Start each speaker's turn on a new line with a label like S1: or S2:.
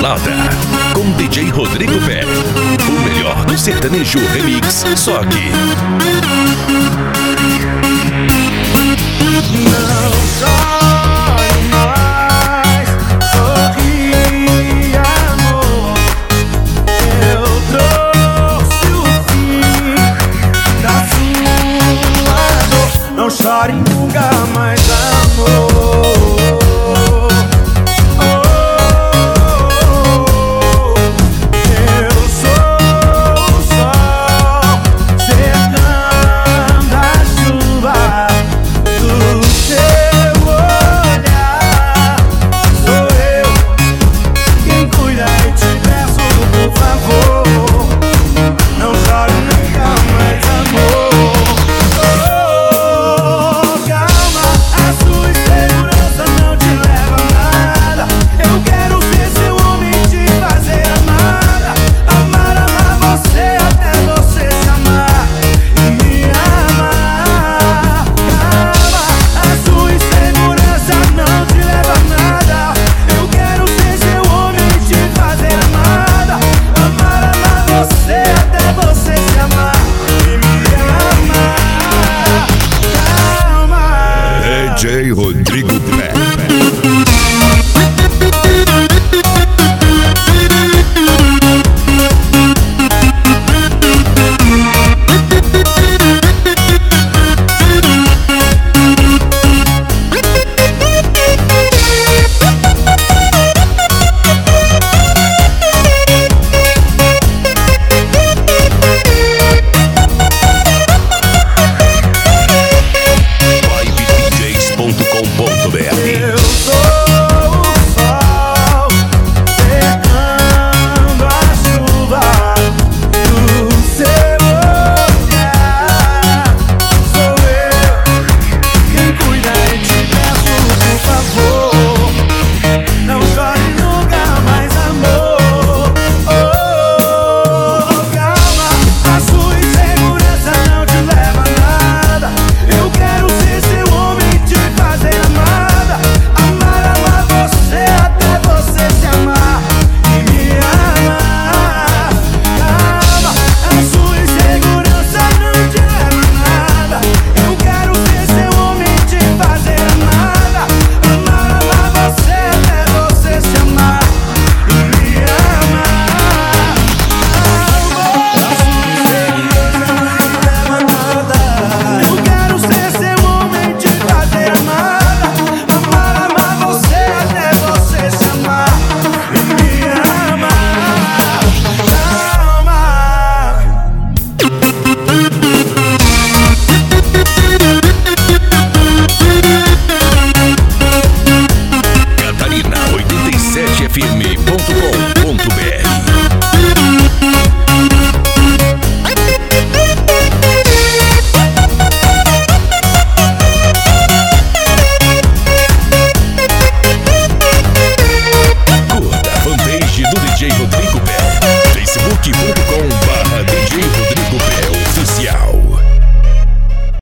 S1: Balada, com DJ Rodrigo Pé. O melhor do sertanejo remix, só aqui.
S2: Não chore mais, sorri, amor. Eu trouxe o fim da sua dor. Não chore nunca mais, amor.
S1: DJ Rodrigo Pé.
S2: Eu sou o sol, cercando a chuva do seu olhar. Sou eu quem cuida e te peço, por favor, não chore nunca mais, amor. Oh, calma, a sua insegurança não te leva a nada. Eu quero ser seu homem, te fazer amar.
S1: Catarina 87fm.com.br